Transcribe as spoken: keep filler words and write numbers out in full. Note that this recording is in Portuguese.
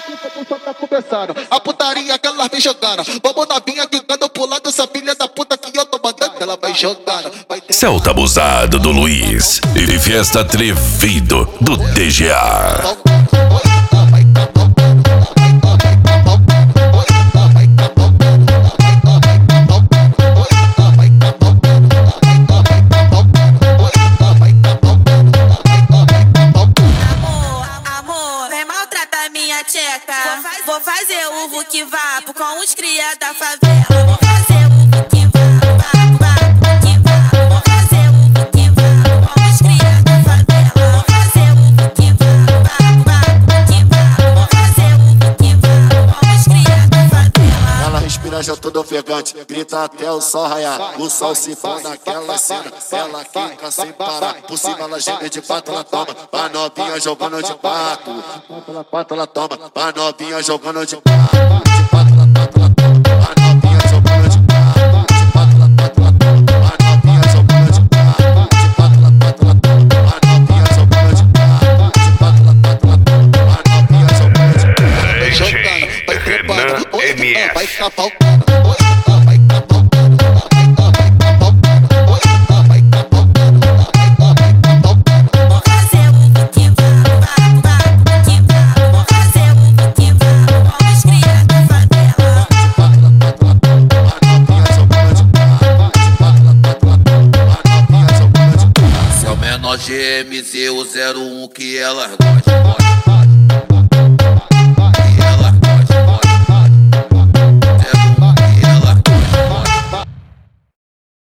Tá começando a putaria que ela vem jogando. Vamos novinha quicando pro lado dessa filha da puta que eu tô mandando. Ela vai jogando. Vai ter... Celta abusado do Luiz e festa atrevido do D G A. Tcheca. Vou fazer o Vuki Vapo com os cria da favela. Vou fazer o Vuki Vapo, vapo, que vapo. Vou fazer o Vuki Vapo com os cria da favela. Vou fazer o Vuki Vapo, vapo, que vapo. Vou fazer o Vuki Vapo com os cria da favela. Ela respira já toda ofegante, grita até o sol raiar. O sol se põe naquela cena, ela quica sem parar. Por cima ela geme de quatro, ela toma. A novinha jogando de quatro, de quatro ela toma. A novinha jogando de quatro, de quatro ela toma. A novinha jogando de quatro, de quatro ela toma. A novinha jogando de quatro, de quatro ela toma. A novinha jogando de quatro, de quatro ela toma. A novinha jogando de quatro. Vai jogando, vai trepando, vai cavalgando. G M Z, o zero um que elas gostam.